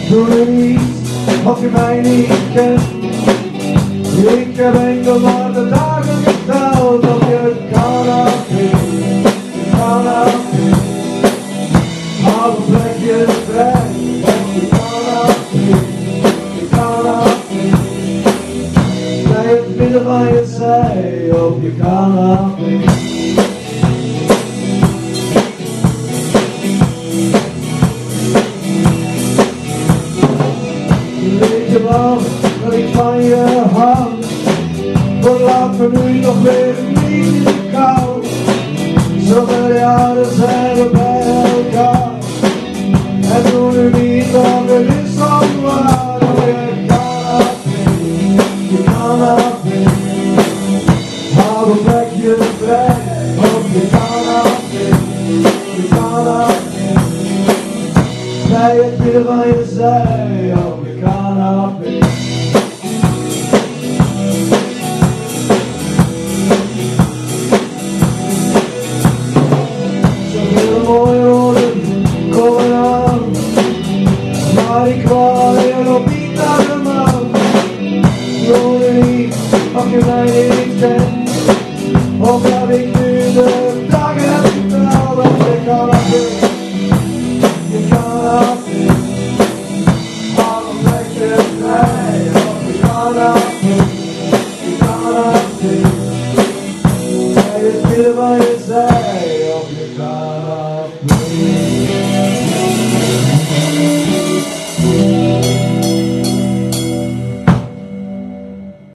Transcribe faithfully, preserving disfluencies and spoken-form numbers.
Doe er niet of je mij niet kent. Ik heb enkel maar de dagen geteld op je canapé, canapé. Hou een plekje vrij op je canapé, canapé. Bij het midden van je zij op je canapé. Weet je wel dat ik van je hou? Verlaat me nu nog weer niet kou. Zoveel jaren zijn we bij elkaar. En doe nu niet of het is al waar. Oh, je canapé, je canapé. Hou een plekje vrij op je canapé, je canapé. Bij het midden van je zij op je canapé.